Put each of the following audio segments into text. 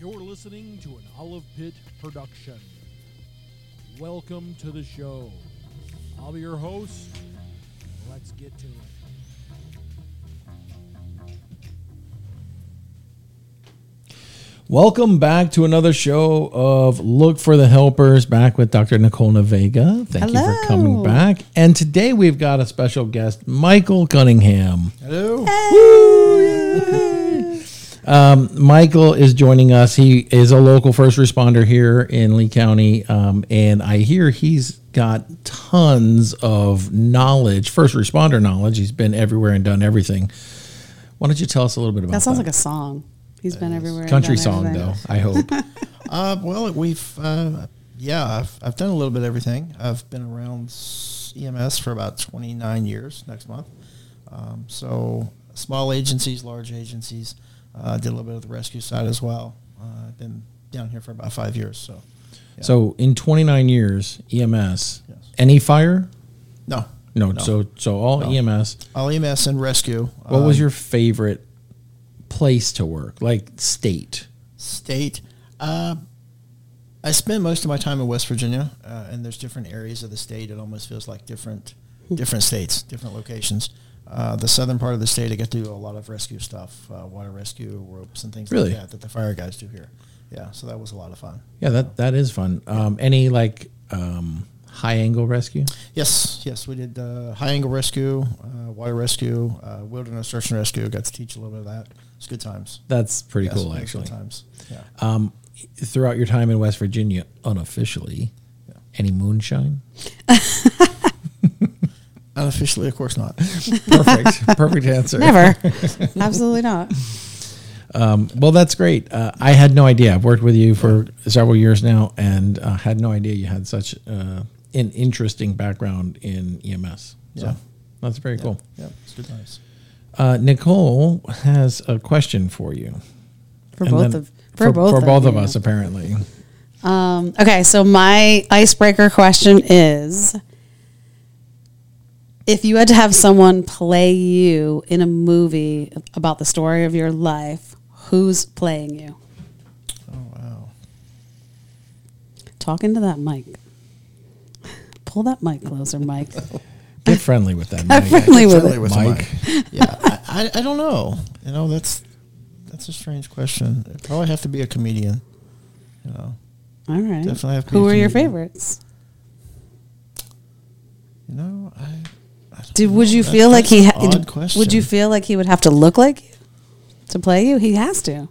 You're listening to an Olive Pit production. Welcome to the show. I'll be your host. Let's get to it. Welcome back to another show of Look for the Helpers, back with Dr. Nicole Navega. Thank you for coming back. And today we've got a special guest, Michael Cunningham. Hello. Michael is joining us. He is a local first responder here in Lee County, and I hear he's got tons of knowledge, first responder knowledge. He's been everywhere and done everything. Why don't you tell us a little bit about that? That sounds like a song. He's been everywhere. Country song, though, I hope. Well, I've done a little bit of everything. I've been around EMS for about 29 years next month. So small agencies, large agencies. Did a little bit of the rescue side as well. I've been down here for about 5 years. So, yeah. So in 29 years, EMS, Yes. any fire? No. So all EMS. All EMS and rescue. What was your favorite place to work, like state? State. I spent most of my time in West Virginia, and there's different areas of the state. It almost feels like different states, different locations. The southern part of the state, I get to do a lot of rescue stuff, water rescue, ropes, and things like that the fire guys do here. Yeah, so that was a lot of fun. Yeah, that is fun. Any high angle rescue? Yes, we did high angle rescue, water rescue, wilderness search and rescue. Got to teach a little bit of that. It's good times. That's pretty cool, Good actually. times. Yeah. Throughout your time in West Virginia, unofficially, any moonshine? Unofficially, of course not. Perfect answer. Never. Absolutely not. Well, that's great. I had no idea. I've worked with you for several years now, and had no idea you had such an interesting background in EMS. So that's very cool. Yeah, it's good times. Nicole has a question for you. For both of us, apparently. Okay, so my icebreaker question is, if you had to have someone play you in a movie about the story of your life, who's playing you? Oh, wow. Talk into that mic. Pull that mic closer, Mike. Get friendly with that. Get friendly with it. Mike. Yeah, I don't know. That's a strange question. It'd probably have to be a comedian. All right. Definitely have to be Who a are your comedian. favorites? I don't Would you know. feel like That's an odd question. Would you feel like he would have to look like you to play you? He has to.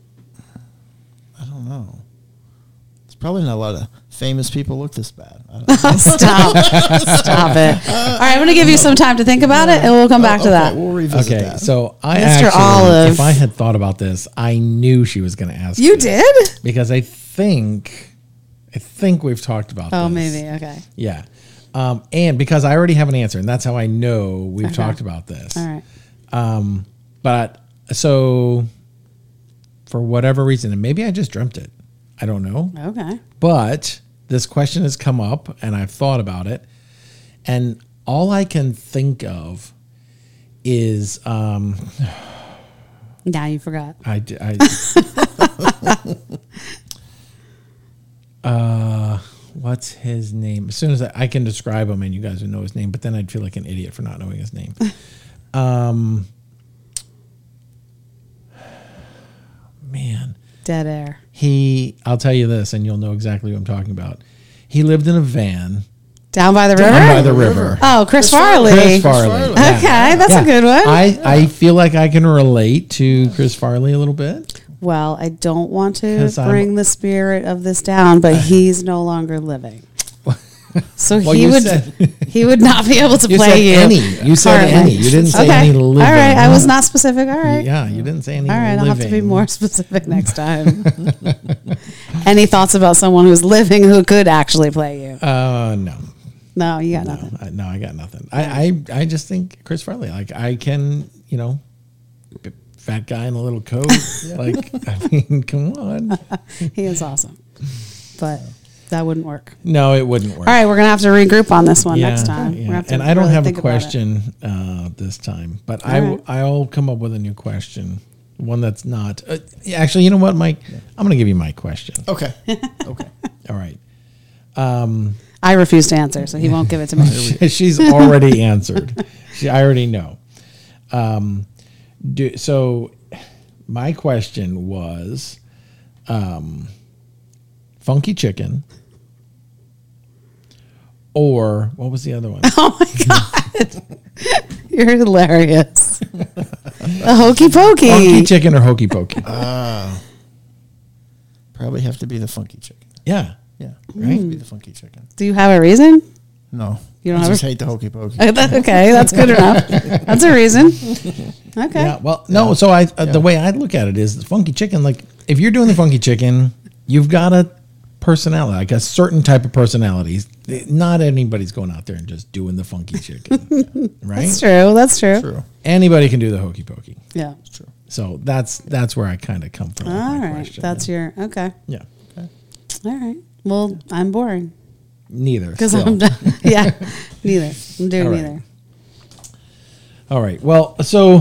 I don't know. There's probably not a lot of famous people look this bad. I don't know. Stop it. All right, I'm going to give you some time to think about it, and we'll come back to that. We'll revisit Okay, that. so Mr. Olive. if I had thought about this, I knew she was going to ask. You this. did? Because I think we've talked about this. Oh, maybe. Okay. Yeah. And because I already have an answer, and that's how I know we've talked about this. All right. But so for whatever reason, and maybe I just dreamt it. I don't know. Okay. But this question has come up, and I've thought about it, and all I can think of is Now you forgot. What's his name? As soon as I can describe him, and you guys would know his name, but then I'd feel like an idiot for not knowing his name. Man. Dead air. I'll tell you this, and you'll know exactly what I'm talking about. He lived in a van. Down by the river? Down by the river. Oh, Chris Farley. Chris Farley. Okay, that's a good one. I feel like I can relate to Chris Farley a little bit. Well, I don't want to 'Cause bring the spirit of this down, but he's no longer living. So Well, he would not be able to play you. You said currently. any. You didn't say any living. All right, I was not specific. All right. Yeah, you didn't say any All right, living. I'll have to be more specific next time. Any thoughts about someone who's living who could actually play you? No. No, you got nothing. I got nothing. I just think Chris Farley. Like I can, fat guy in a little coat. Like I mean, come on. He is awesome, but that wouldn't work. No, it wouldn't work. All right, we're gonna have to regroup on this one next time. Yeah. We're gonna have to And I don't really have a think about it. question this time, but All right. I'll come up with a new question One that's not. Actually, you know what, Mike? I'm going to give you my question. Okay. Okay. All right. I refuse to answer, so he won't give it to me. She's already answered. I already know. So my question was funky chicken, or what was the other one? Oh my God. You're hilarious. The hokey pokey. Funky chicken or hokey pokey? Probably have to be the funky chicken. Yeah. Yeah. Right? Be the funky chicken. Do you have a reason? No. You don't I have just a- hate the hokey pokey. Okay, that's good enough. That's a reason. Okay. Yeah. Well, no. So the way I look at it is the funky chicken. Like, if you're doing the funky chicken, you've got a personality, like a certain type of personality. Not anybody's going out there and just doing the funky chicken, right? That's true. That's true. True. Anybody can do the hokey pokey. Yeah. It's true. So that's where I kind of come from. with All my right. question. That's your okay. Yeah. All right. Well, I'm boring Neither. because still. I'm done. Yeah. Neither. I'm doing All right. neither. All right. Well, so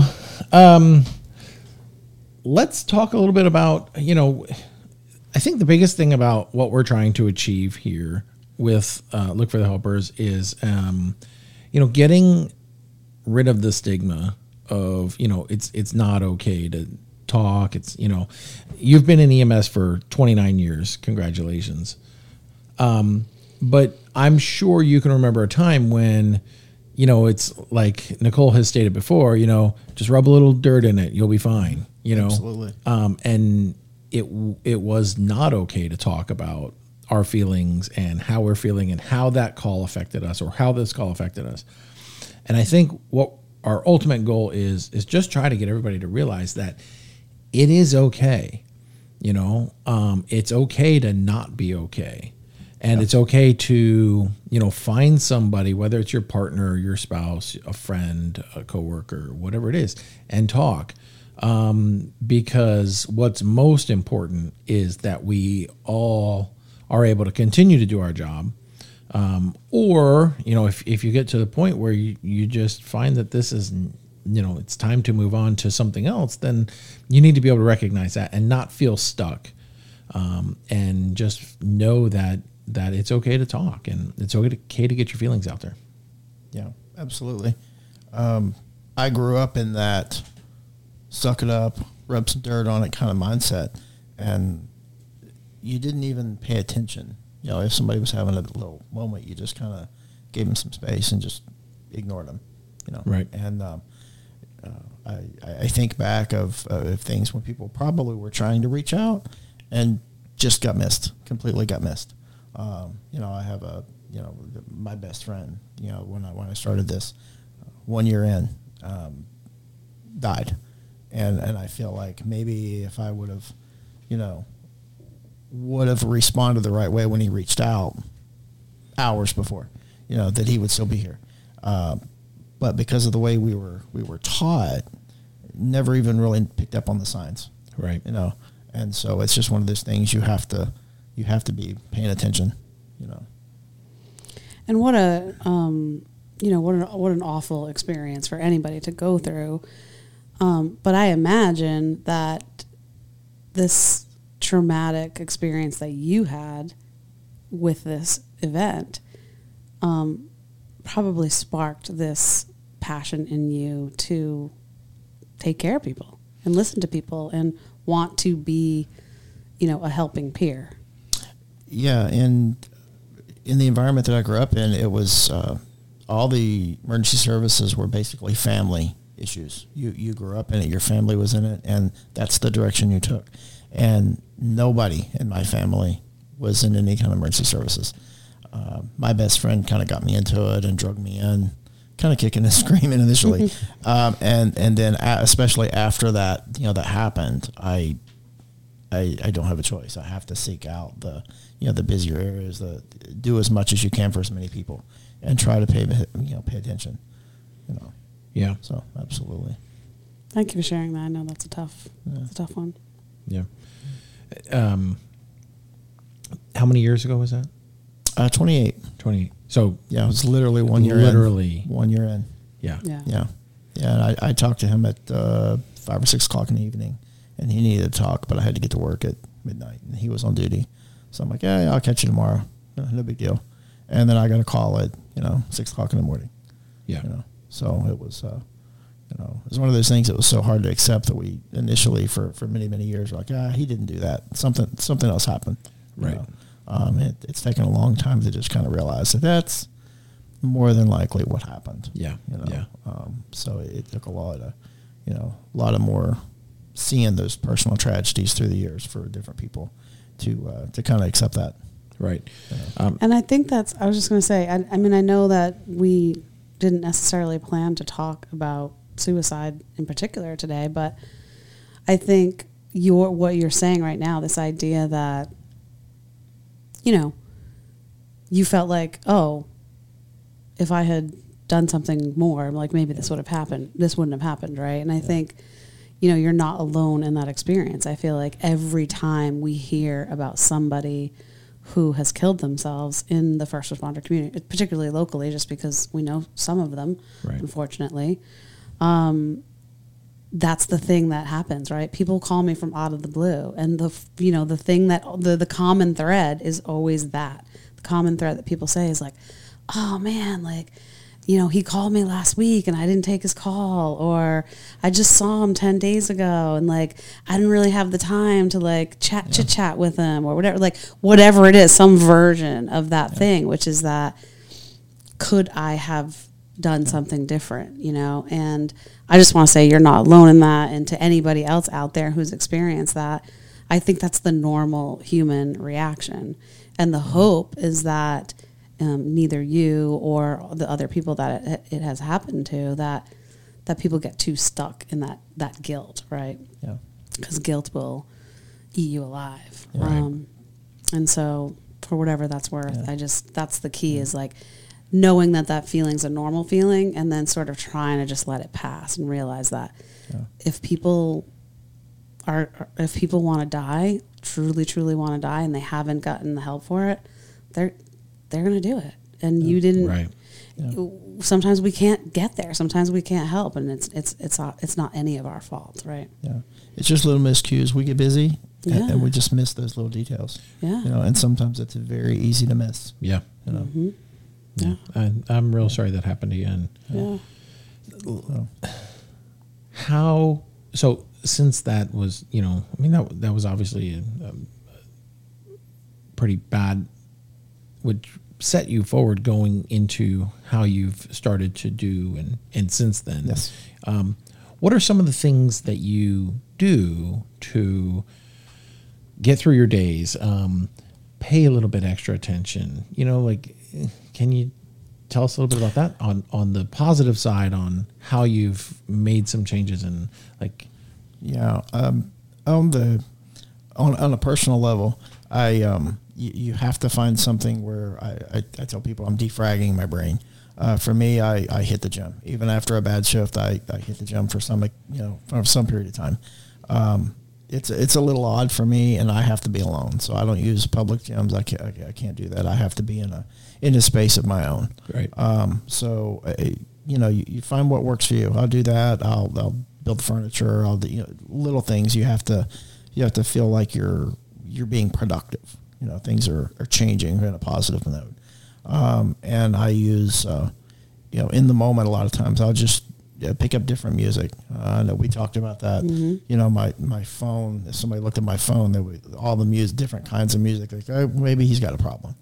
let's talk a little bit about, I think the biggest thing about what we're trying to achieve here with Look for the Helpers is, getting rid of the stigma of, it's not okay to talk. It's, you've been in EMS for 29 years. Congratulations. But I'm sure you can remember a time when, it's like Nicole has stated before, just rub a little dirt in it. You'll be fine, Absolutely. and it was not okay to talk about our feelings and how we're feeling and how that call affected us or how this call affected us. And I think what our ultimate goal is just try to get everybody to realize that it is okay. It's okay to not be okay. And it's okay to, find somebody, whether it's your partner, your spouse, a friend, a coworker, whatever it is, and talk. Because what's most important is that we all are able to continue to do our job. Or, if you get to the point where you just find that this is, it's time to move on to something else, then you need to be able to recognize that and not feel stuck. And just know that it's okay to talk and it's okay to get your feelings out there. Yeah, absolutely. I grew up in that suck it up, rub some dirt on it kind of mindset. And you didn't even pay attention. If somebody was having a little moment, you just kind of gave them some space and just ignored them, Right. And I think back of things when people probably were trying to reach out and just completely got missed. I have my best friend, when I started this 1 year in, died. And I feel like maybe if I would have responded the right way when he reached out hours before, that he would still be here. But because of the way we were taught, never even really picked up on the signs. Right. And so it's just one of those things you have to be paying attention, And what what an awful experience for anybody to go through. But I imagine that this traumatic experience that you had with this event probably sparked this passion in you to take care of people and listen to people and want to be, a helping peer. Yeah, and in the environment that I grew up in, it was all the emergency services were basically family issues. You grew up in it, your family was in it, and that's the direction you took. And nobody in my family was in any kind of emergency services. My best friend kind of got me into it and drug me in, kind of kicking and screaming initially. And then especially after that, that happened, I don't have a choice. I have to seek out the busier areas, do as much as you can for as many people and try to pay attention, Yeah. So absolutely. Thank you for sharing that. I know that's a tough one. Yeah. How many years ago was that? 28. 28. So Yeah, it was literally 1 year literally. in. 1 year in. Yeah. Yeah. Yeah. Yeah, and I talked to him at 5 or 6 o'clock in the evening. and he needed to talk, but I had to get to work at midnight, and he was on duty. So I'm like, yeah, I'll catch you tomorrow. No big deal. And then I got a call at 6 o'clock in the morning. Yeah. So it was it was one of those things that was so hard to accept that we initially for many, many years were like, he didn't do that. Something else happened. Right. It's taken a long time to just kind of realize that that's more than likely what happened. Yeah. Yeah. So it took a lot of more seeing those personal tragedies through the years for different people to kind of accept that. Right. And I think I was just going to say, I mean, I know that we didn't necessarily plan to talk about suicide in particular today, but I think what you're saying right now, this idea that, you felt like, if I had done something more, like maybe this would have happened. This wouldn't have happened, right? And I think, you're not alone in that experience. I feel like every time we hear about somebody who has killed themselves in the first responder community, particularly locally, just because we know some of them, right. Unfortunately, that's the thing that happens, right? People call me from out of the blue, and the thing that the common thread is always that. The common thread that people say is like, oh man, like, he called me last week and I didn't take his call, or I just saw him 10 days ago and like I didn't really have the time to like chit chat with him, or whatever, like whatever it is, some version of that thing, which is that, could I have done something different, And I just want to say you're not alone in that, and to anybody else out there who's experienced that, I think that's the normal human reaction. And the hope is that neither you or the other people that it has happened to, that people get too stuck in that guilt, right? Yeah. Because guilt will eat you alive. Yeah. Right. And so for whatever that's worth, that's the key, is like knowing that feeling's a normal feeling, and then sort of trying to just let it pass and realize that if people want to die, truly want to die, and they haven't gotten the help for it, they're going to do it. And you didn't. Right. Sometimes we can't get there. Sometimes we can't help, and it's not any of our fault, right? Yeah. It's just little miscues. We get busy, Yeah. and we just miss those little details. Yeah. And sometimes it's very easy to miss. Yeah. Mm-hmm. Yeah. I'm real sorry that happened to you. And Yeah. So since that was, that was obviously a pretty bad, which set you forward going into how you've started to do and since then. Yes. What are some of the things that you do to get through your days? Pay a little bit extra attention, can you tell us a little bit about that on the positive side, on how you've made some changes and like. Yeah. On a personal level, you have to find something where I tell people I'm defragging my brain. For me, I hit the gym. Even after a bad shift, I hit the gym for some period of time. It's a little odd for me, and I have to be alone. So I don't use public gyms. I can't do that. I have to be in a space of my own. Right. So you find what works for you. I'll do that. I'll build furniture. I'll do little things. You have to feel like you're being productive. Things are changing in a positive note. And I use, in the moment, a lot of times I'll just pick up different music. I know we talked about that. Mm-hmm. My phone, if somebody looked at my phone, there were all the music, different kinds of music. Like, maybe he's got a problem.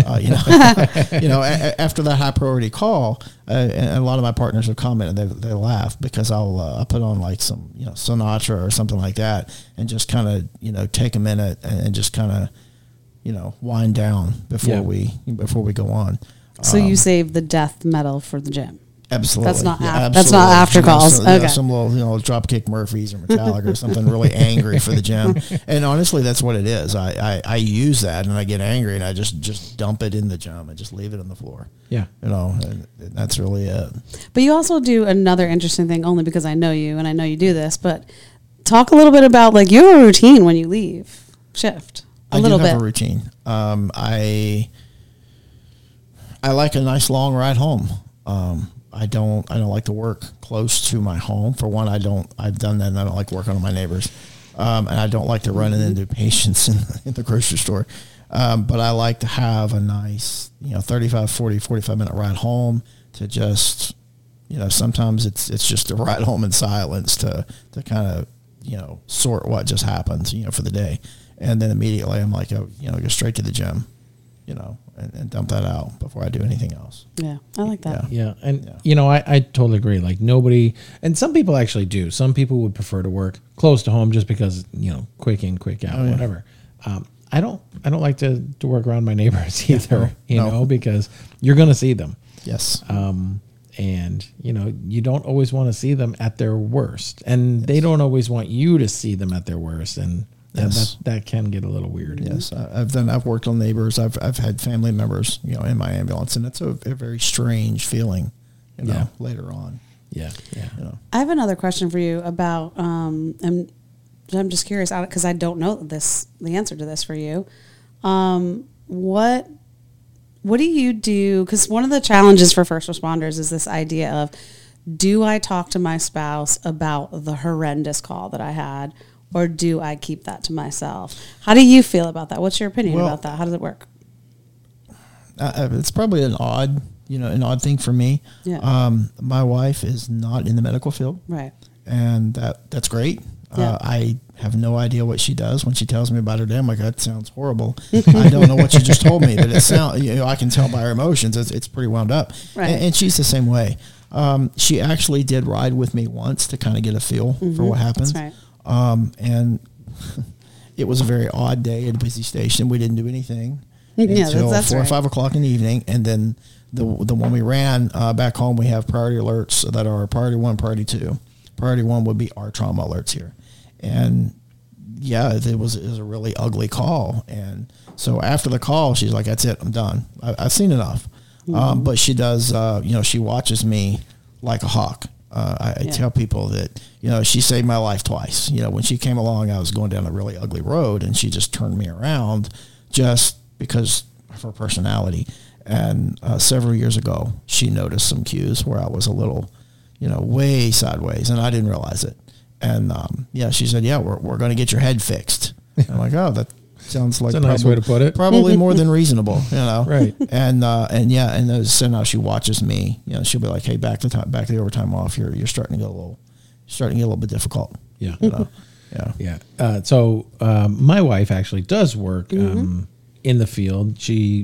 After that high priority call, and a lot of my partners have commented, they laugh because I'll put on like some, Sinatra or something like that, and just kind of, take a minute and just kind of, wind down before we go on. So you save the death metal for the gym. Absolutely. That's not absolutely. that's not after calls. Okay. Some little Dropkick Murphys or Metallica or something really angry for the gym. And honestly, that's what it is. I use that and I get angry and I just dump it in the gym and just leave it on the floor. Yeah. And that's really it. But you also do another interesting thing, only because I know you and I know you do this, but talk a little bit about like your routine when you leave shift. I do have a routine. I like a nice long ride home. I don't like to work close to my home. For one, I've done that and I don't like working on my neighbors. And I don't like to run into patients in the grocery store. But I like to have a nice, 35, 40, 45 minute ride home to just, sometimes it's just a ride home in silence to kind of, sort what just happened, for the day. And then immediately I'm like, go straight to the gym, and dump that out before I do anything else. Yeah, I like that. Yeah. And, I totally agree. Like nobody, and some people actually do. Some people would prefer to work close to home just because, quick in, quick out, whatever. I don't like to work around my neighbors either, because you're going to see them. Yes. And, you don't always want to see them at their worst. And they don't always want you to see them at their worst. And that can get a little weird. Yes. I've worked on neighbors. I've had family members, in my ambulance, and it's a very strange feeling, later on. Yeah. Yeah. I have another question for you about, and I'm just curious because I don't know the answer to this for you. What do you do? Because one of the challenges for first responders is this idea of, do I talk to my spouse about the horrendous call that I had, or do I keep that to myself? How do you feel about that? What's your opinion about that? How does it work? It's probably an odd thing for me. Yeah. My wife is not in the medical field. Right. And that's great. Yeah. I have no idea what she does. When she tells me about her day, I'm like, that sounds horrible. I don't know what you just told me, but it sounds, I can tell by her emotions. It's pretty wound up. Right. And she's the same way. She actually did ride with me once to kind of get a feel for what happens. That's right. And it was a very odd day at a busy station. We didn't do anything Yeah, until that's 4 or right. 5 o'clock in the evening. And then the one we ran back home, we have priority alerts that are priority 1, priority 2. Priority 1 would be our trauma alerts here. And yeah, it was a really ugly call. And so after the call, she's like, that's it, I'm done. I've seen enough. But she does, she watches me like a hawk. I tell people that, she saved my life twice. When she came along, I was going down a really ugly road, and she just turned me around just because of her personality. And several years ago, she noticed some cues where I was a little, way sideways, and I didn't realize it. And she said, we're going to get your head fixed. I'm like, oh, that sounds like That's a nice way to put it. Probably more than reasonable, Right. And so now she watches me. She'll be like, hey, back the overtime off. You're starting to get a little bit difficult. Yeah. Yeah. So my wife actually does work in the field.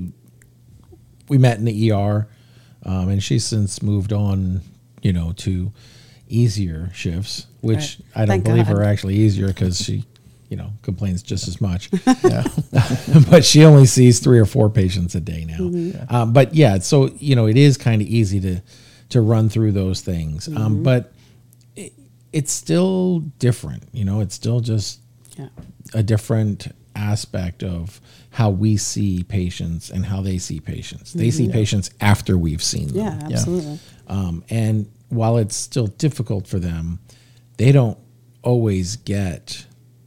We met in the ER, and she's since moved on, to easier shifts, which Right. I don't Thank believe God. are actually easier because she, complains just as much. Yeah. But she only sees 3 or 4 patients a day now. But yeah, so it is kind of easy to run through those things. But it's still different. It's still just a different aspect of how we see patients and how they see patients. They see patients after we've seen them. Yeah, absolutely. And while it's still difficult for them, they don't always get,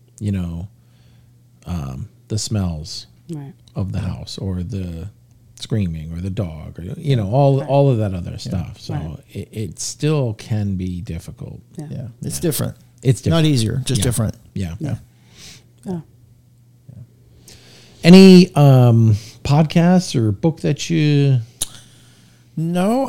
the smells Right. of the house or the screaming or the dog or, all of that other stuff. So Right. it still can be difficult. Yeah. Yeah. It's different. It's different. Not easier, just Yeah. different. Yeah. Yeah. Yeah. Any podcasts or book that you No,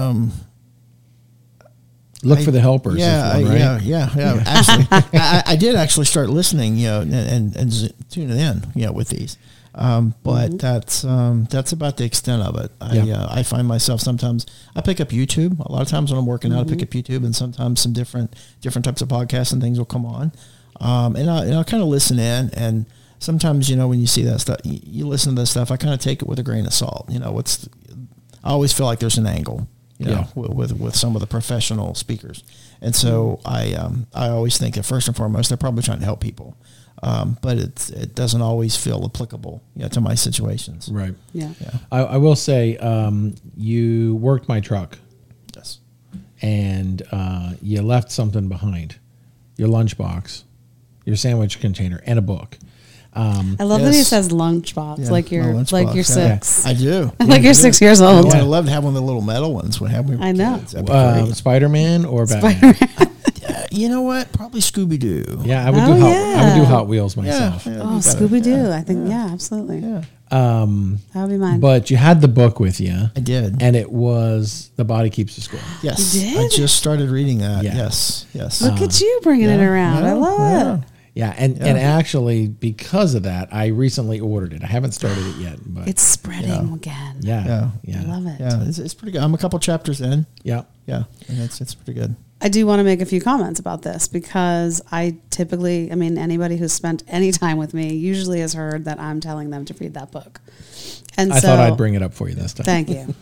look for the helpers? Right? Yeah. Actually, I did actually start listening, and tuning in, with these. But that's about the extent of it. I find myself sometimes I pick up YouTube. A lot of times when I'm working out, I pick up YouTube, and sometimes some different types of podcasts and things will come on, and I'll kind of listen in. And sometimes when you see that stuff, you listen to this stuff. I kind of take it with a grain of salt. I always feel like there's an angle. With some of the professional speakers. And so I always think that first and foremost, they're probably trying to help people. But it doesn't always feel applicable to my situations. Right. Yeah. I will say, you worked my truck Yes. and you left something behind, your lunchbox, your sandwich container, and a book. I love that he Yes. says lunchbox, Yeah, like you're my lunchbox, yeah. 6. I do. Like you're 6 years Oh, old. I'd love to have one of the little metal ones. When we were I know. kids. That'd be great. Spider-Man or Batman? You know what? Probably Scooby-Doo. Yeah, I would Oh, do yeah. I would do Hot Wheels myself. Yeah, Oh, you gotta- Scooby Doo! yeah, I think absolutely. Yeah, That would be mine. But you had the book with you, I did. and it was The Body Keeps the Score. Yes, You I did? just started reading that. Yeah. Yes. Look at you bringing it around. I love it. Yeah, and actually because of that, I recently ordered it. I haven't started it yet, but It's spreading again. yeah, I love it. Yeah, it's pretty good. I'm a couple chapters in. yeah. Yeah, and it's pretty good. I do want to make a few comments about this because I typically, anybody who's spent any time with me usually has heard that I'm telling them to read that book. And I thought I'd bring it up for you this time. Thank you.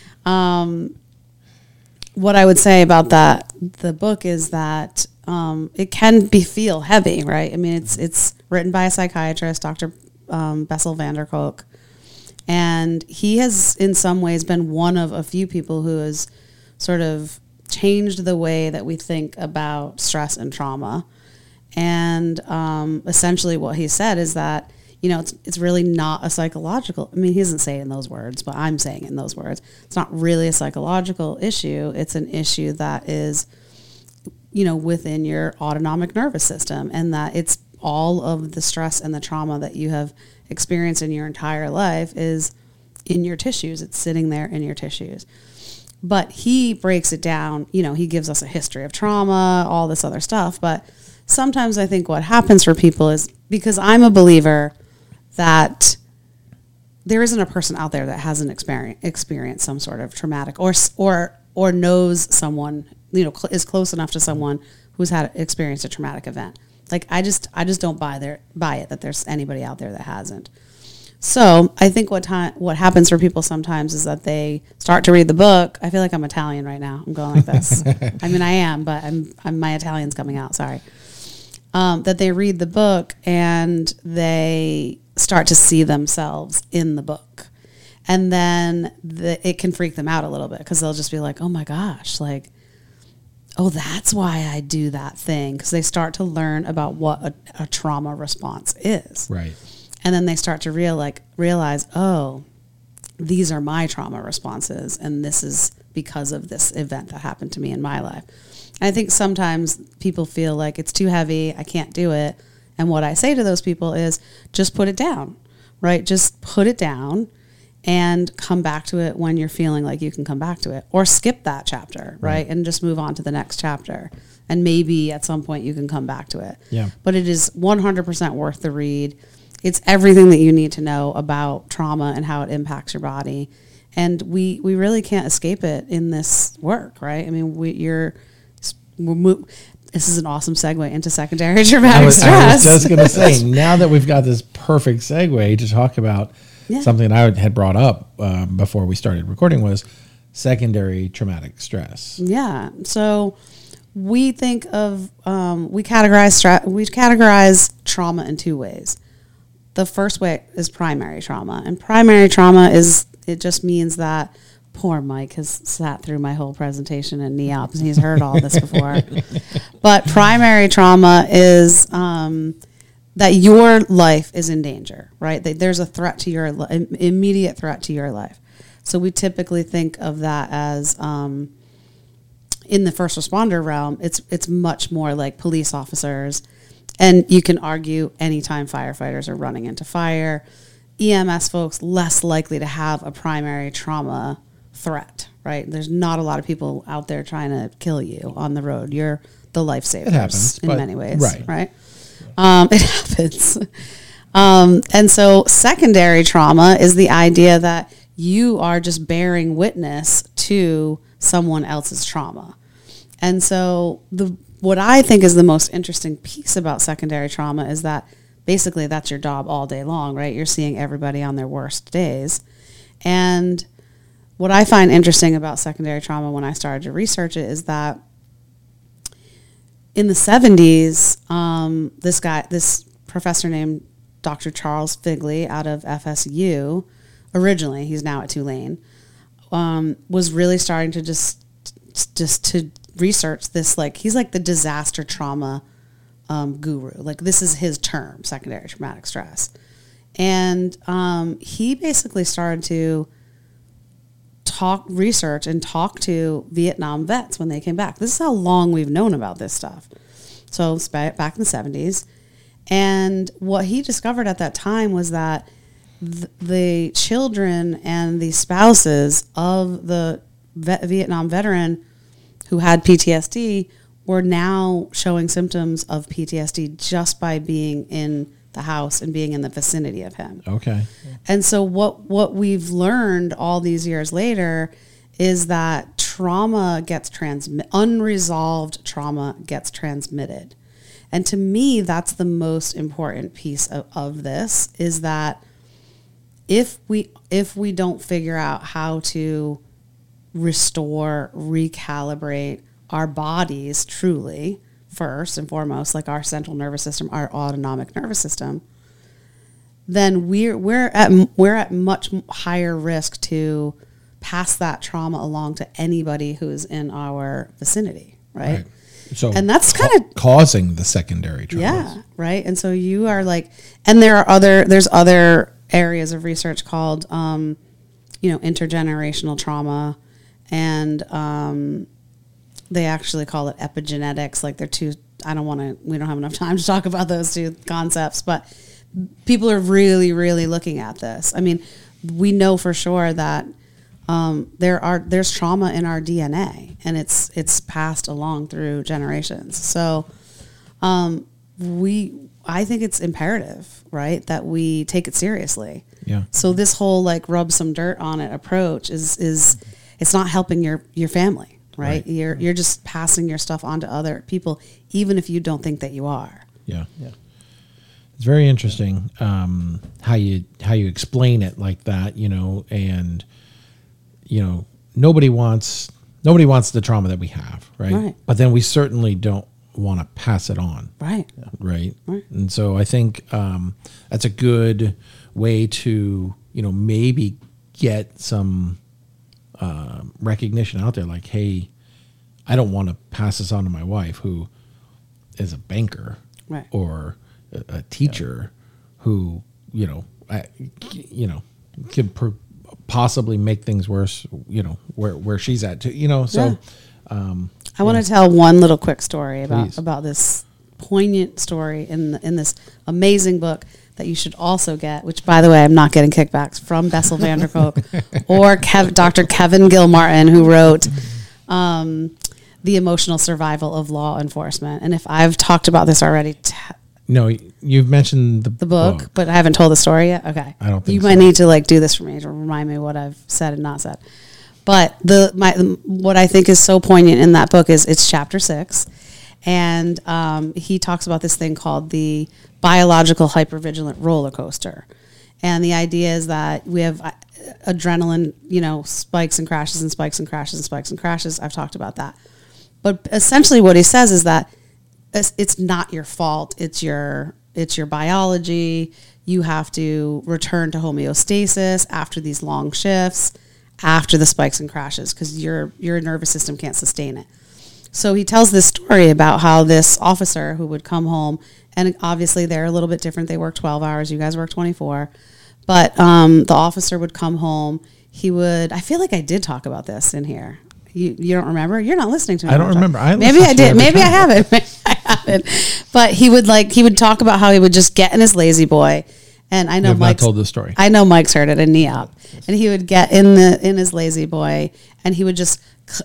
What I would say about the book is that it can feel heavy, right? It's written by a psychiatrist, Dr. Bessel van der Kolk, and he has in some ways been one of a few people who has sort of changed the way that we think about stress and trauma. And essentially what he said is that, it's really not a psychological, he doesn't say it in those words, but I'm saying it in those words. It's not really a psychological issue. It's an issue that is, within your autonomic nervous system, and that it's all of the stress and the trauma that you have experienced in your entire life is in your tissues. It's sitting there in your tissues. But he breaks it down, he gives us a history of trauma, all this other stuff. But sometimes I think what happens for people is, because I'm a believer that there isn't a person out there that hasn't experienced some sort of traumatic or knows someone, is close enough to someone who's experienced a traumatic event. Like I just don't buy it that there's anybody out there that hasn't. So I think what happens for people sometimes is that they start to read the book. I feel like I'm Italian right now. I'm going like this. I am, but my Italian's coming out. Sorry. That they read the book and they start to see themselves in the book, and then it can freak them out a little bit because they'll just be like, "Oh my gosh, like, oh, that's why I do that thing," because they start to learn about what a trauma response is. Right. And then they start to realize, oh, these are my trauma responses, and this is because of this event that happened to me in my life. And I think sometimes people feel like it's too heavy, I can't do it. And what I say to those people is just put it down, right? Just put it down and come back to it when you're feeling like you can come back to it, or skip that chapter, right? And just move on to the next chapter. And maybe at some point you can come back to it. Yeah. But it is 100% worth the read. It's everything that you need to know about trauma and how it impacts your body. And we really can't escape it in this work, right? This is an awesome segue into secondary traumatic stress. I was just going to say, now that we've got this perfect segue to talk about something I had brought up before we started recording, was secondary traumatic stress. Yeah. So we think of, we categorize trauma in two ways. The first way is primary trauma. And primary trauma it just means that poor Mike has sat through my whole presentation in NEOPS and he's heard all this before. But primary trauma is that your life is in danger, right? That there's a threat to your immediate threat to your life. So we typically think of that as in the first responder realm, it's much more like police officers. And you can argue anytime firefighters are running into fire, EMS folks less likely to have a primary trauma threat, right? There's not a lot of people out there trying to kill you on the road. You're the lifesavers. It happens, in many ways, right? It happens. And so secondary trauma is the idea that you are just bearing witness to someone else's trauma. And so what I think is the most interesting piece about secondary trauma is that basically that's your job all day long, right? You're seeing everybody on their worst days. And what I find interesting about secondary trauma when I started to research it is that in the 70s, this professor named Dr. Charles Figley out of FSU, originally, he's now at Tulane, was really starting to just to research this, like, he's like the disaster trauma guru. Like, this is his term, secondary traumatic stress. And he basically started to research and talk to Vietnam vets when they came back. This is how long we've known about this stuff. So it's back in the 70s. And what he discovered at that time was that the children and the spouses of the Vietnam veteran who had PTSD were now showing symptoms of PTSD just by being in the house and being in the vicinity of him. Okay. And so what we've learned all these years later is that trauma gets unresolved trauma gets transmitted. And to me, that's the most important piece of this, is that if we don't figure out how to restore, recalibrate our bodies truly, first and foremost, like our central nervous system, our autonomic nervous system, then we're at much higher risk to pass that trauma along to anybody who's in our vicinity, right? So, and that's kind of causing the secondary trauma. Yeah, right. And so you are like, and there's other areas of research called, intergenerational trauma, and they actually call it epigenetics. Like they're two. We don't have enough time to talk about those two concepts, but people are really, really looking at this. I mean, we know for sure that there's trauma in our DNA, and it's passed along through generations. So, I think it's imperative, right, that we take it seriously. Yeah. So this whole like rub some dirt on it approach is it's not helping your family, right? You're just passing your stuff on to other people, even if you don't think that you are. Yeah. Yeah. It's very interesting how you explain it like that, and nobody wants the trauma that we have, right? But then we certainly don't want to pass it on, right? And so I think that's a good way to maybe get some recognition out there, like, hey, I don't want to pass this on to my wife, who is a banker, or a teacher, who could possibly make things worse, where she's at too, so I want to tell one little quick story about this poignant story in this amazing book that you should also get, which, by the way, I'm not getting kickbacks from Bessel van der Kolk or Dr. Kevin Gilmartin, who wrote The Emotional Survival of Law Enforcement. And if I've talked about this already... No, you've mentioned the book, but I haven't told the story yet. Okay, I don't think you might need to do this for me to remind me what I've said and not said. But what I think is so poignant in that book is it's chapter 6, and he talks about this thing called the biological hypervigilant roller coaster, and the idea is that we have adrenaline, spikes and crashes and spikes and crashes and spikes and crashes. I've talked about that, but essentially what he says is that it's not your fault. It's your biology. You have to return to homeostasis after these long shifts, after the spikes and crashes, because your nervous system can't sustain it. So he tells this story about how this officer who would come home, and obviously they're a little bit different. They work 12 hours. You guys work 24. But the officer would come home. I feel like I did talk about this in here. You don't remember? You're not listening to me. I don't remember. Maybe I did. Maybe I haven't. Maybe I haven't. But he would talk about how he would just get in his lazy boy. And I know Mike's told the story. I know Mike's heard it in NEOP. And he would get in his lazy boy, and he would just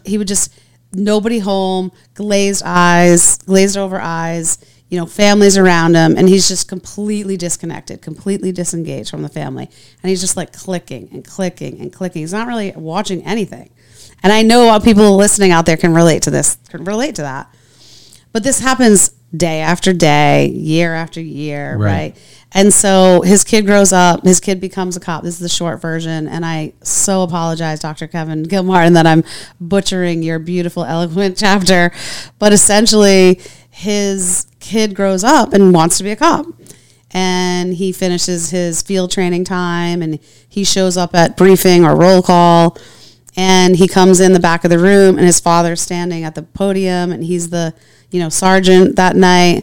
nobody home, glazed over eyes, families around him, and he's just completely disconnected, completely disengaged from the family. And he's just like clicking and clicking and clicking. He's not really watching anything. And I know people listening out there can relate to that. But this happens day after day, year after year, right? And so his kid grows up, his kid becomes a cop. This is the short version. And I so apologize, Dr. Kevin Gilmartin, that I'm butchering your beautiful, eloquent chapter. But essentially, his kid grows up and wants to be a cop. And he finishes his field training time, and he shows up at briefing or roll call. And he comes in the back of the room, and his father's standing at the podium, and he's the, sergeant that night,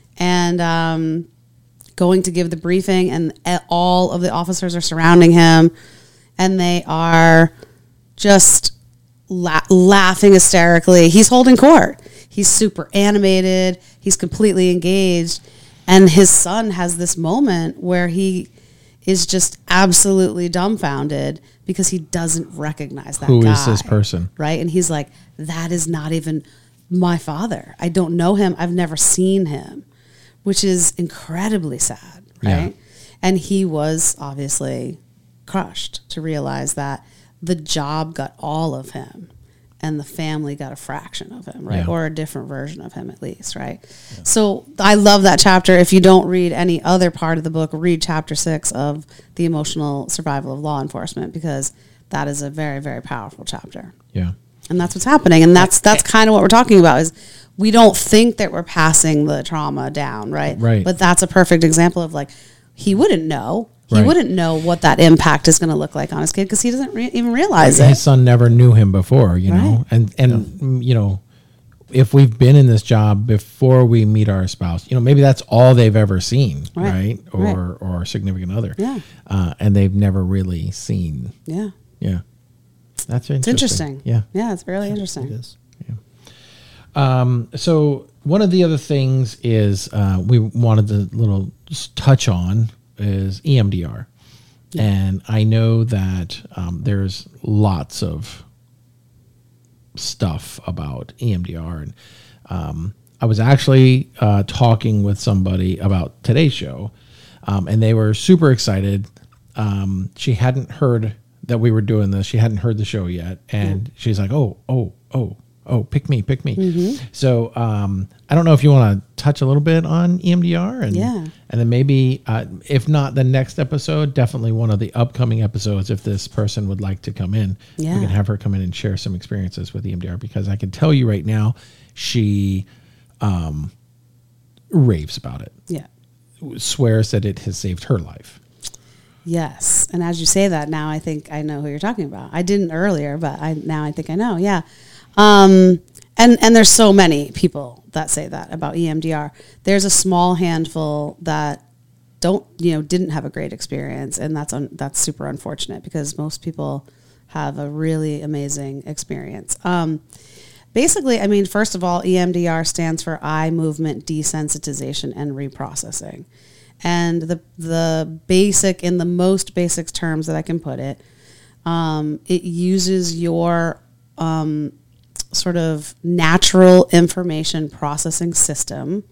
and going to give the briefing, and all of the officers are surrounding him, and they are just laughing hysterically. He's holding court. He's super animated. He's completely engaged. And his son has this moment where he is just absolutely dumbfounded because he doesn't recognize that guy. Who is this person? Right? And he's like, that is not even my father. I don't know him. I've never seen him, which is incredibly sad, right? Yeah. And he was obviously crushed to realize that the job got all of him and the family got a fraction of him, right? Yeah. Or a different version of him at least, right? Yeah. So I love that chapter. If you don't read any other part of the book, read chapter 6 of The Emotional Survival of Law Enforcement, because that is a very, very powerful chapter. Yeah. And that's what's happening. And that's kind of what we're talking about, is we don't think that we're passing the trauma down, right? Right. But that's a perfect example of, like, he wouldn't know. He Right. wouldn't know what that impact is going to look like on his kid because he doesn't even realize it. His son never knew him before, you know, and you know, if we've been in this job before we meet our spouse, you know, maybe that's all they've ever seen, right? Or significant other, and they've never really seen, That's interesting. It's interesting. Yeah, it's really interesting. It is. So one of the other things is we wanted to just touch on is EMDR. Yeah. And I know that there's lots of stuff about EMDR. And I was actually talking with somebody about today's show, and they were super excited. She hadn't heard that we were doing this. She hadn't heard the show yet. And she's like, oh, pick me. Mm-hmm. So I don't know if you want to touch a little bit on EMDR. And then maybe, if not the next episode, definitely one of the upcoming episodes, if this person would like to come in, we can have her come in and share some experiences with EMDR, because I can tell you right now, she raves about it. Yeah. Swears that it has saved her life. Yes. And as you say that, now I think I know who you're talking about. I didn't earlier, but now I think I know. Yeah. And there's so many people that say that about EMDR. There's a small handful that didn't have a great experience, and that's super unfortunate, because most people have a really amazing experience. Basically, I mean, first of all, EMDR stands for eye movement desensitization and reprocessing. And the basic, in the most basic terms that I can put it, it uses your sort of natural information processing system,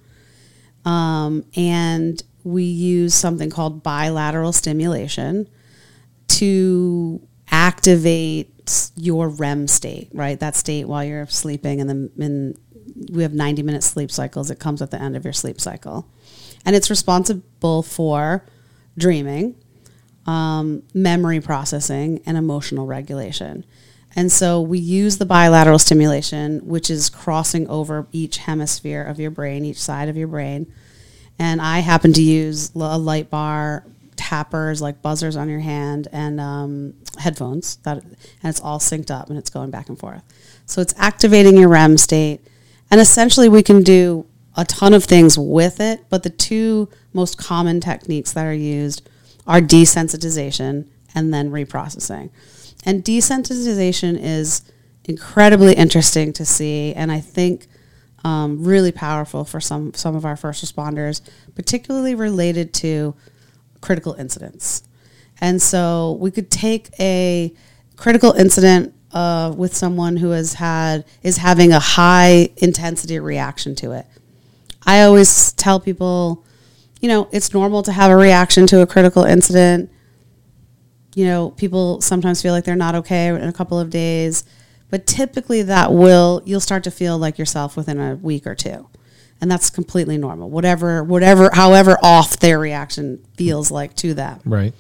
and we use something called bilateral stimulation to activate your REM state, right? That state while you're sleeping, and then we have 90-minute sleep cycles. It comes at the end of your sleep cycle. And it's responsible for dreaming, memory processing, and emotional regulation. And so we use the bilateral stimulation, which is crossing over each hemisphere of your brain, each side of your brain. And I happen to use a light bar, tappers, like buzzers on your hand, and headphones. And it's all synced up, and it's going back and forth. So it's activating your REM state. And essentially we can do a ton of things with it, but the two most common techniques that are used are desensitization and then reprocessing. And desensitization is incredibly interesting to see, and I think really powerful for some of our first responders, particularly related to critical incidents. And so we could take a critical incident with someone who is having a high intensity reaction to it. I always tell people, it's normal to have a reaction to a critical incident. People sometimes feel like they're not okay in a couple of days, but typically you'll start to feel like yourself within a week or two. And that's completely normal. However off their reaction feels like to them. Right.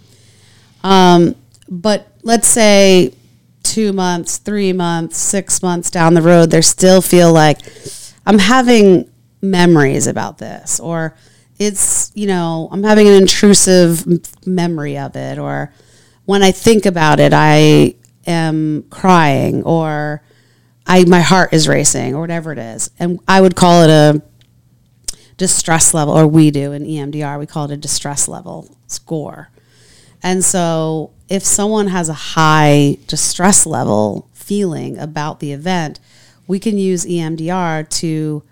But let's say 2 months, 3 months, 6 months down the road, they still feel like I'm having memories about this, or it's, I'm having an intrusive memory of it, or when I think about it, I am crying, or my heart is racing, or whatever it is. And I would call it a distress level, or we do in EMDR, we call it a distress level score. And so if someone has a high just stress level feeling about the event, we can use EMDR to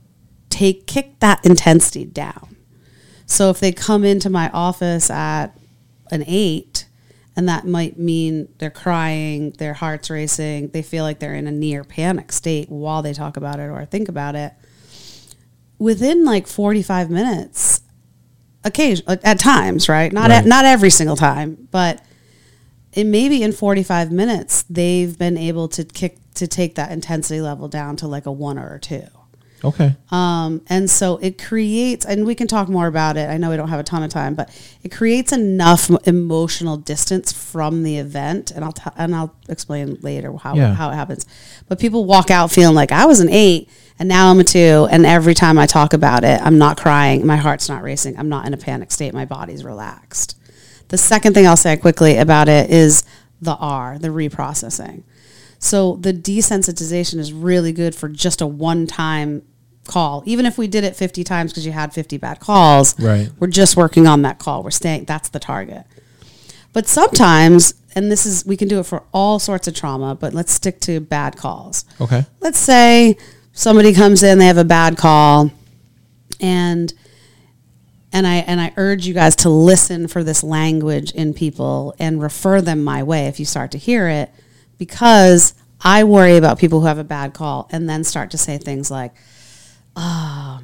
kick that intensity down. So if they come into my office at an 8, and that might mean they're crying, their heart's racing, they feel like they're in a near panic state while they talk about it or think about it, within like 45 minutes, at times, right? Not every single time, but it maybe in 45 minutes, they've been able to take that intensity level down to like a 1 or a 2. Okay. And so it creates, and we can talk more about it. I know we don't have a ton of time, but it creates enough emotional distance from the event, and I'll explain later how it happens. But people walk out feeling like I was an 8, and now I'm a 2, and every time I talk about it, I'm not crying, my heart's not racing, I'm not in a panic state, my body's relaxed. The second thing I'll say quickly about it is the reprocessing. So the desensitization is really good for just a one-time call. Even if we did it 50 times because you had 50 bad calls, right, we're just working on that call. That's the target. But sometimes, and we can do it for all sorts of trauma, but let's stick to bad calls. Okay. Let's say somebody comes in, they have a bad call, and I urge you guys to listen for this language in people and refer them my way if you start to hear it, because I worry about people who have a bad call and then start to say things like, oh,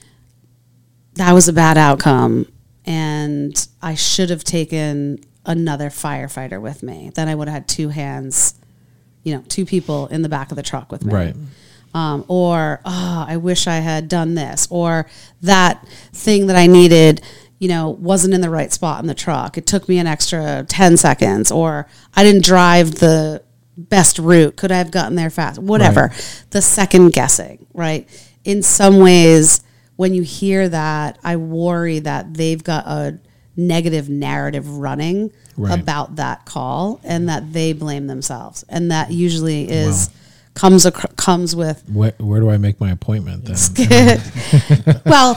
that was a bad outcome, and I should have taken another firefighter with me. Then I would have had 2 hands, 2 people in the back of the truck with me. Right. Or, I wish I had done this, or that thing that I needed, wasn't in the right spot in the truck. It took me an extra 10 seconds, or I didn't drive the best route. Could I have gotten there fast? Whatever. Right. The second guessing, right? In some ways, when you hear that, I worry that they've got a negative narrative running about that call, and that they blame themselves. And that usually comes with where do I make my appointment then? well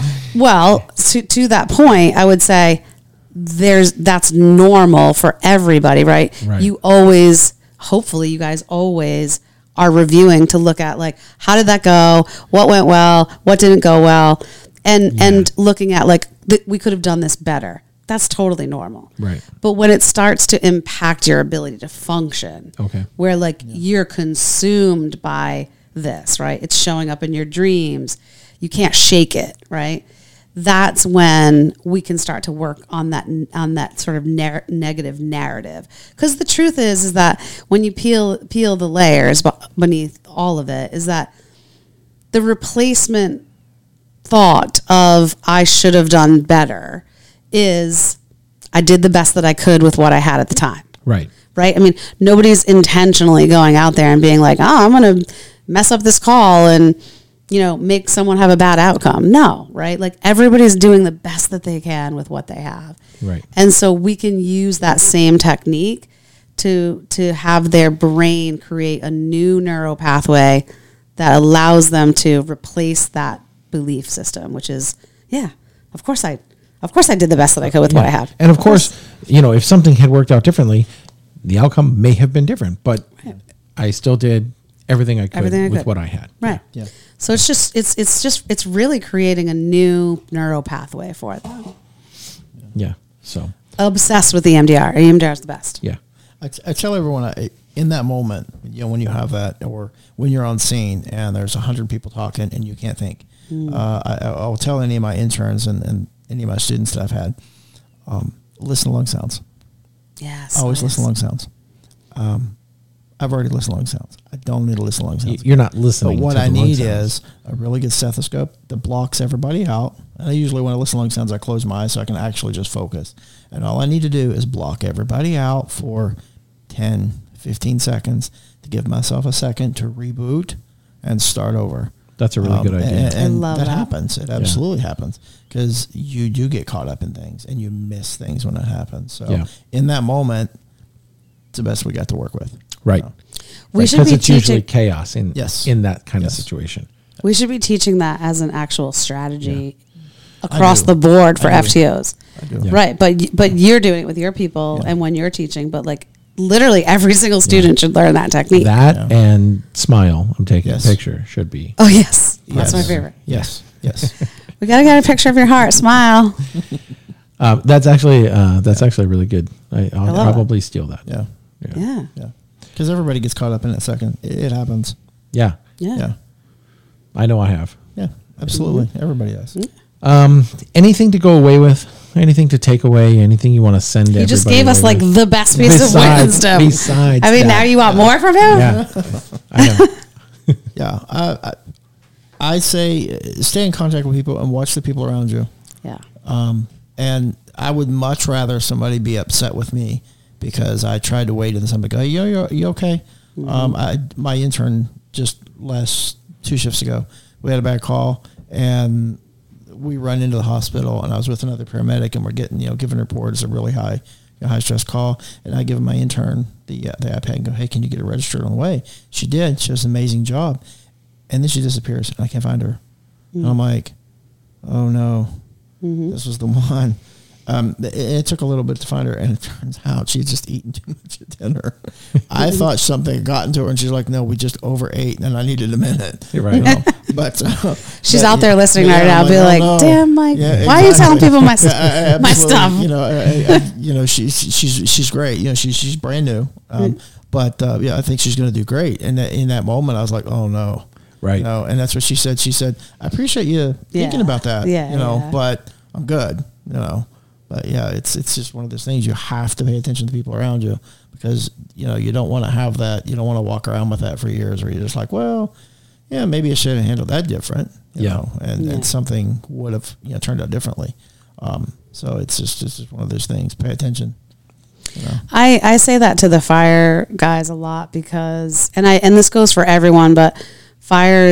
to that point, I would say that's normal for everybody, right? You always, hopefully you guys always are reviewing to look at, like, how did that go, what went well, what didn't go well, and looking at, like, we could have done this better. That's totally normal. Right. But when it starts to impact your ability to function, where, like, you're consumed by this, right? It's showing up in your dreams. You can't shake it, right? That's when we can start to work on that sort of negative narrative. Because the truth is that when you peel the layers beneath all of it, is that the replacement thought of I should have done better is I did the best that I could with what I had at the time. Right. Right? I mean, nobody's intentionally going out there and being like, I'm going to mess up this call and, make someone have a bad outcome. No, right? Like, everybody's doing the best that they can with what they have. Right. And so we can use that same technique to have their brain create a new neural pathway that allows them to replace that belief system, which is, of course I did the best that I could with what I had. And of course, if something had worked out differently, the outcome may have been different, but I still did everything I could with what I had. Right. Yeah. So it's really creating a new neural pathway for them. Yeah. So obsessed with EMDR. EMDR is the best. Yeah. I tell everyone in that moment, when you have that, or when you're on scene and there's 100 people talking and you can't think, I'll tell any of my interns and any of my students that I've had, listen to lung sounds. Yes. Always listen to lung sounds. I've already listened to lung sounds. I don't need to listen to lung sounds. You're not listening. But what I need is a really good stethoscope that blocks everybody out. And I usually, when I listen to lung sounds, I close my eyes so I can actually just focus. And all I need to do is block everybody out for 10, 15 seconds to give myself a second to reboot and start over. That's a really good idea. And I love that. Happens. It absolutely happens, because you do get caught up in things and you miss things when it happens. So in that moment, it's the best we got to work with. Right. We should because be it's usually chaos in that kind of Yes. situation. We should be teaching that as an actual strategy across the board for FTOs. I do. Yeah. Right, but you're doing it with your people, Yeah. and when you're teaching, but like literally every single student should learn that technique. That and smile. I'm taking Yes. a picture. Should be. Oh yes, that's Yes. my favorite. Yes. Yes. We gotta get a picture of your heart. Smile. That's actually really good. I'll love it. probably steal that. Yeah. Yeah. Yeah. Because everybody gets caught up in it second. It happens. Yeah. Yeah. Yeah. I know I have. Yeah. Absolutely. Everybody does. Anything to go away with? Anything to take away? Anything you want to send? He just everybody gave us away like with? the best piece of wisdom. Besides, I mean, that. now you want more from him? Yeah, I know. Yeah. I say stay in contact with people and watch the people around you. Yeah. And I would much rather somebody be upset with me because I tried to wait and somebody go, you okay? My intern just last 2 shifts ago, we had a bad call and we run into the hospital and I was with another paramedic and we're getting, giving reports a really high stress call. And I give my intern the iPad and go, hey, can you get it registered on the way? She did. She does an amazing job. And then she disappears and I can't find her. And I'm like, oh no, this was the one. It took a little bit to find her, and it turns out she'd just eaten too much at dinner. I thought something had gotten to her, and she's like, "No, we just overate, and I needed a minute." You're right. But She's out there listening right now, I'm be "Oh, like, no." "Damn, Mike, Yeah, why are you telling exactly. people my Yeah, my absolutely. stuff?" She's great. She's brand new, but I think she's going to do great. And in that moment, I was like, "Oh no." Right. And that's what she said. She said, "I appreciate you thinking about that. Yeah. But I'm good. But yeah, it's just one of those things. You have to pay attention to people around you because you don't want to have that. You don't want to walk around with that for years, where you're just like, well, yeah, maybe I should have handled that different. And something would have turned out differently. So it's just one of those things. Pay attention. I say that to the fire guys a lot because, and this goes for everyone, but fire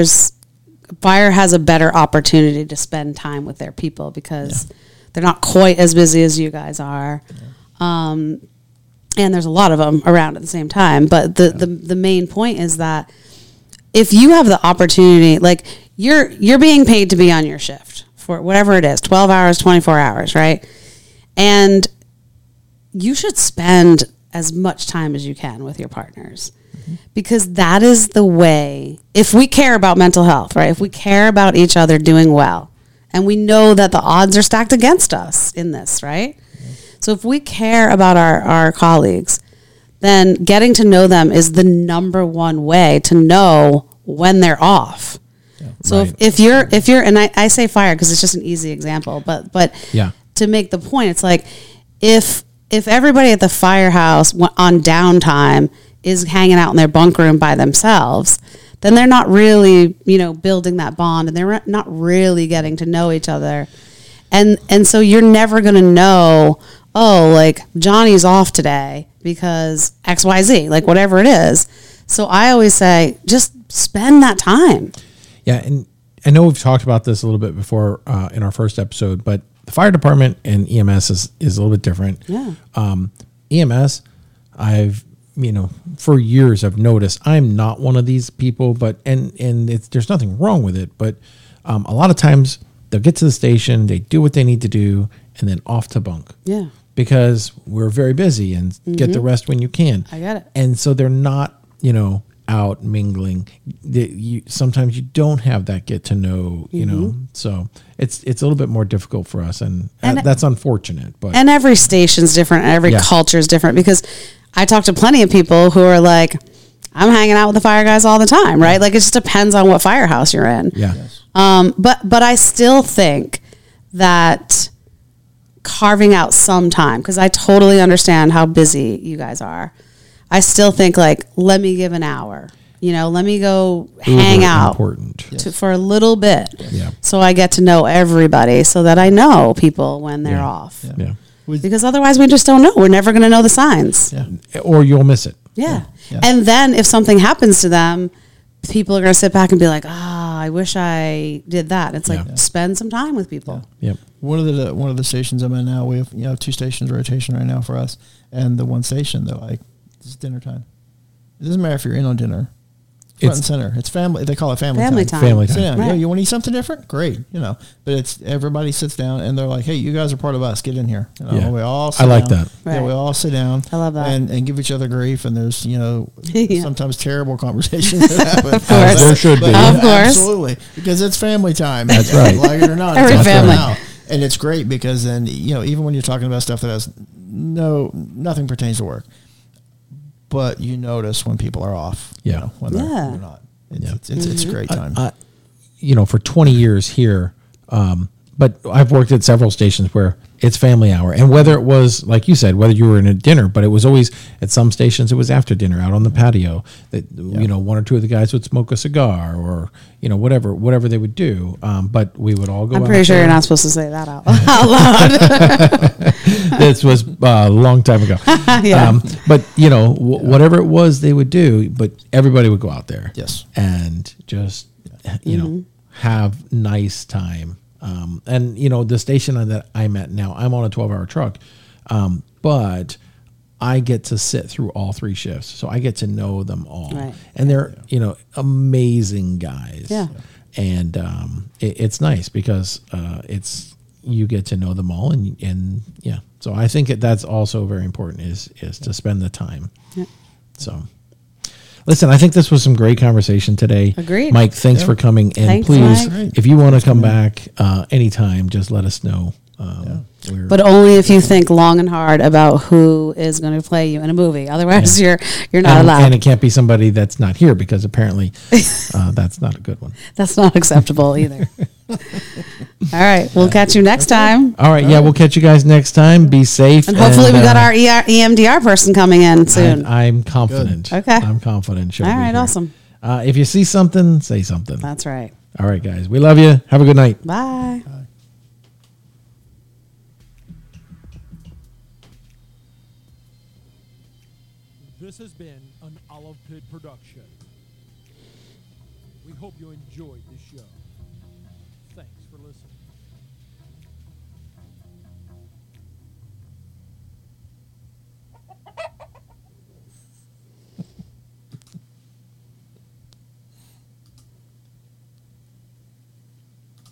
has a better opportunity to spend time with their people because they're not quite as busy as you guys are. And there's a lot of them around at the same time. But the main point is that if you have the opportunity, like you're being paid to be on your shift for whatever it is, 12 hours, 24 hours, right? And you should spend as much time as you can with your partners. Because that is the way, if we care about mental health, right? If we care about each other doing well, and we know that the odds are stacked against us in this, right? So if we care about our colleagues, then getting to know them is the number one way to know when they're off. So Right. if you're, and I say fire because it's just an easy example, but Yeah. to make the point, it's like if everybody at the firehouse on downtime is hanging out in their bunk room by themselves, then they're not really, building that bond and they're not really getting to know each other. And so you're never going to know, oh, like Johnny's off today because XYZ, like whatever it is. So I always say, just spend that time. Yeah, and I know we've talked about this a little bit before in our first episode, but the fire department and EMS is a little bit different. Yeah. EMS, I've for years I've noticed I'm not one of these people, but and there's nothing wrong with it, but a lot of times they'll get to the station, they do what they need to do, and then off to bunk. Yeah. Because we're very busy and get the rest when you can. I get it. And so they're not, out mingling. Sometimes you don't have that get to know, so it's a little bit more difficult for us, and that's unfortunate. But And every station's different, and every Yeah. culture is different because I talk to plenty of people who are like, I'm hanging out with the fire guys all the time, right? Like it just depends on what firehouse you're in. yeah, But I still think that carving out some time, because I totally understand how busy you guys are. I still think like, let me give an hour, let me go hang Uber out important. for a little bit. Yeah. So I get to know everybody so that I know people when they're Yeah. off. Yeah, Because otherwise we just don't know. We're never going to know the signs. Yeah. or you'll miss it. Yeah. Yeah. And then if something happens to them, people are going to sit back and be like, I wish I did that. It's like, Yeah. spend some time with people. Yep. One of the stations I'm in now, we have 2 stations rotation right now for us, and the one station they're like, it's dinner time. It doesn't matter if you're in on dinner. front and center. It's family. They call it family time. Family time. Sit down. Right. Yeah, you want to eat something different? Great. But it's everybody sits down and they're like, hey, you guys are part of us. Get in here. Yeah. We all sit I like down. that. Yeah, we Right. all sit down. I love that. And give each other grief. And there's, Yeah. sometimes terrible conversations that happen. Of course. There should be. Of course. Absolutely. Because it's family time. That's right. Like it or not. Every it's all family. out. And it's great because then, even when you're talking about stuff that has nothing pertains to work, but you notice when people are off. Yeah. When they're Yeah. not. It's a great time. For 20 years here, but I've worked at several stations where it's family hour. And whether it was, like you said, whether you were in a dinner, but it was always, at some stations, it was after dinner out on the patio that, one or two of the guys would smoke a cigar or, whatever they would do. But we would all go I'm out pretty sure there. you're not supposed to say that out loud. This was a long time ago. Yeah. But, whatever it was they would do, but everybody would go out there. Yes. And just, have nice time. And, the station that I'm at now, I'm on a 12-hour truck. But I get to sit through all three shifts. So I get to know them all. Right. And they're, amazing guys. Yeah. And it's nice because you get to know them all. And yeah. So I think that's also very important is to spend the time. Yeah. So. Listen, I think this was some great conversation today. Agreed. Mike, thanks for coming. And Thanks, please, Mike. if you want to come back anytime, just let us know. But only if you think long and hard about who is going to play you in a movie. Otherwise, you're not allowed. And it can't be somebody that's not here because apparently that's not a good one. That's not acceptable either. All right. We'll catch you next time. All right. Yeah, we'll catch you guys next time. Be safe. And hopefully we got our EMDR person coming in soon. I'm confident. Good. Okay. I'm confident. She'll All be right. here. Awesome. If you see something, say something. That's right. All right, guys. We love you. Have a good night. Bye. This has been an Olive Pit production. We hope you enjoyed the show. Thanks for listening.